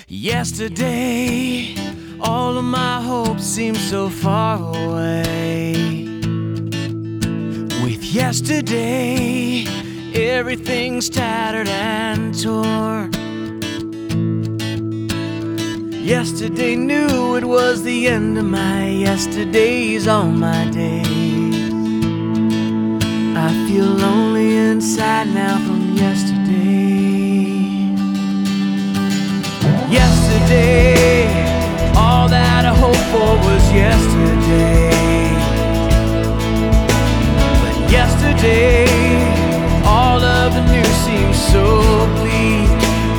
Yesterday, all of my hopes seem so far away. With yesterday, everything's tattered and torn. Yesterday knew it was the end of my yesterdays, all my days. I feel lonely inside now from yesterday. Yesterday, all that I hoped for was yesterday. But yesterday, all of the new seems so bleak.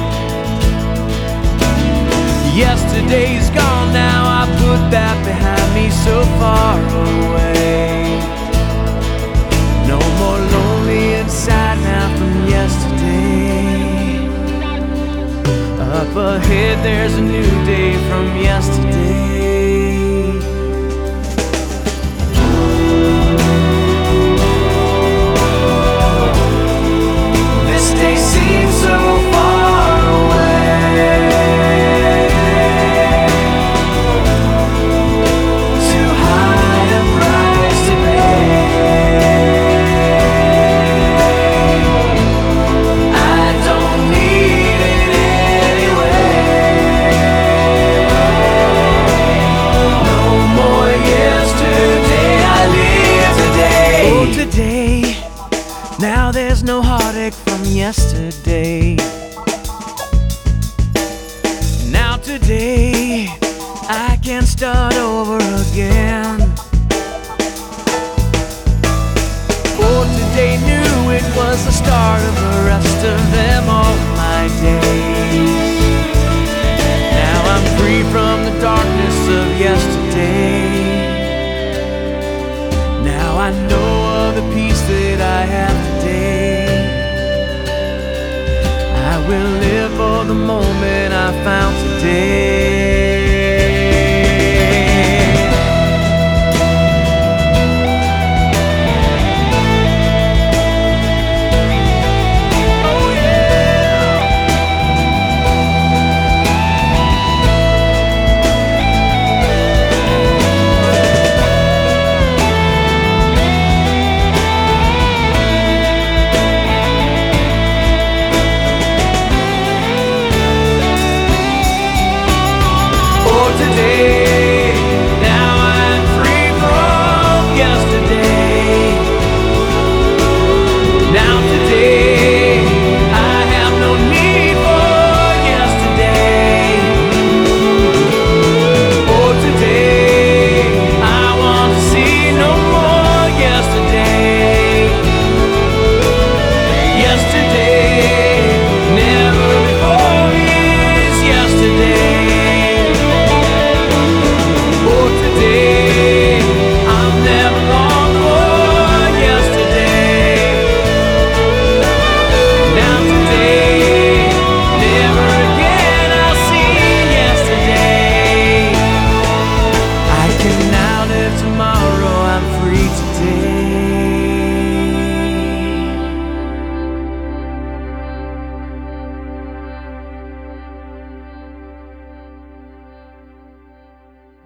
Yesterday's gone now, I put that behind me so far away. No more lonely inside now from yesterday. Up ahead there's a new day from yesterday. This day seems so far away. Too high a price to pay. I don't need it anyway. No more yesterday, I live today. Oh, today, now there's no heartache from yesterday. Now today, I can start over again. For today knew it was the start of the rest of them all my days. Now I'm free from the darkness of yesterday. Now I know of the peace that I have today. I will live for the moment I found